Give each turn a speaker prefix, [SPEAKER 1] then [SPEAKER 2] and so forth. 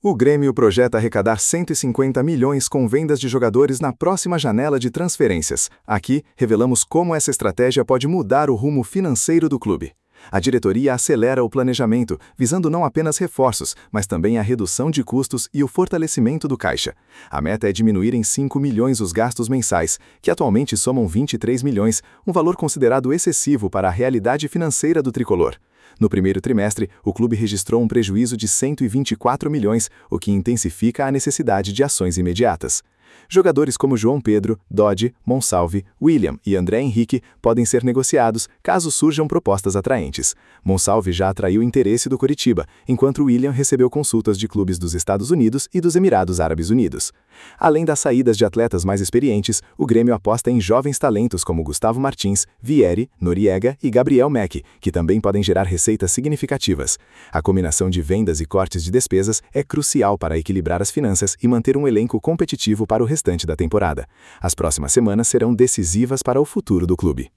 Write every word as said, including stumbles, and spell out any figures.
[SPEAKER 1] O Grêmio projeta arrecadar cento e cinquenta milhões com vendas de jogadores na próxima janela de transferências. Aqui, revelamos como essa estratégia pode mudar o rumo financeiro do clube. A diretoria acelera o planejamento, visando não apenas reforços, mas também a redução de custos e o fortalecimento do caixa. A meta é diminuir em cinco milhões os gastos mensais, que atualmente somam vinte e três milhões, um valor considerado excessivo para a realidade financeira do tricolor. No primeiro trimestre, o clube registrou um prejuízo de cento e vinte e quatro milhões, o que intensifica a necessidade de ações imediatas. Jogadores como João Pedro, Dodge, Monsalve, William e André Henrique podem ser negociados caso surjam propostas atraentes. Monsalve já atraiu interesse do Coritiba, enquanto William recebeu consultas de clubes dos Estados Unidos e dos Emirados Árabes Unidos. Além das saídas de atletas mais experientes, o Grêmio aposta em jovens talentos como Gustavo Martins, Vieri, Noriega e Gabriel Mack, que também podem gerar receitas significativas. A combinação de vendas e cortes de despesas é crucial para equilibrar as finanças e manter um elenco competitivo para o restante da temporada. As próximas semanas serão decisivas para o futuro do clube.